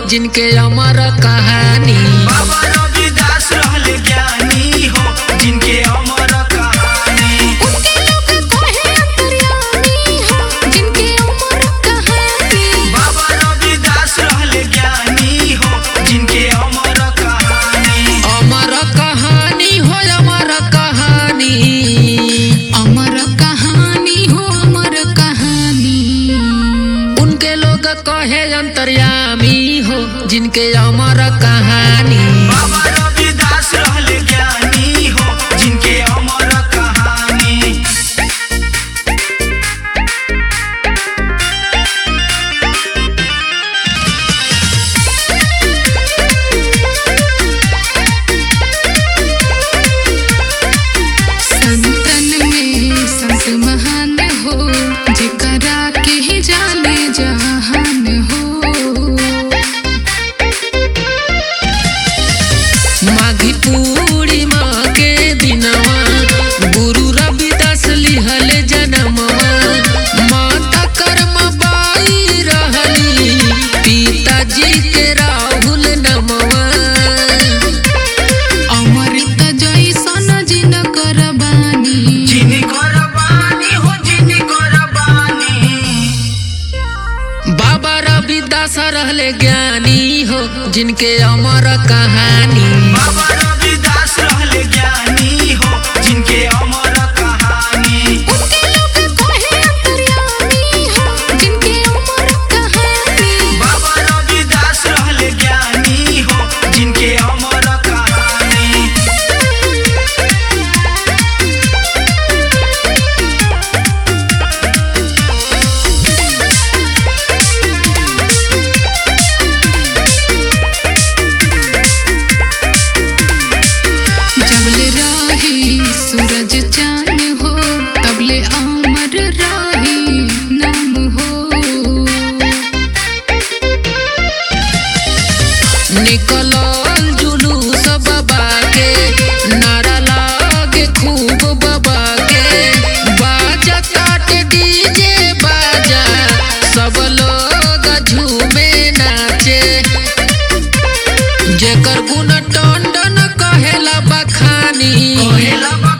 जिनके अमर कहानी। बाबा रविदास रहले ज्ञानी हो, जिनके अमर कहानी। उनके लोग कहे अंतर्यामी हो, जिनके अमर कहानी। बाबा रविदास रहले ज्ञानी हो, जिनके अमर कहानी। अमर कहानी हो, अमर कहानी, अमर कहानी हो, अमर कहानी। उनके लोग कहे अंतर्यामी हो, जिनके अमर कहानी। बाबा रविदास रहले ज्ञानी हो, जिनके अमर कहानी। संतन में संत महान हो, जेकरा के जाने जहान हो। माघी पूर्णिमा के दिनवा गुरु रविदास लिहल जनमवा। माता कर्मबाई रहली, पिताजी के राहुल नमवा। अमृत जैसन जिनकर बानी, जिनकर बानी हो, जिनकर बानी। बाबा रविदास रहले ज्ञानी हो, जिनके अमर कहानी। बाबा रविदास रहले ज्ञानी हो, जिनके अमर कहानी। उनके लोग कहे अंतर्यामी हो, जिनके अमर कहानी। बाबा रविदास रहले ज्ञानी हो, जिनके अमर कहानी। जबले राही सूरज चांद हो, तबले अमर राही नाम हो। निकलल जुलूस बाबा के, नारा लागे खूब बाबा के। बाजा काटे डीजे बाजा, सब लोग झूमे नाचे। जेकर गुण टंडन कहेला बखानी। कहेला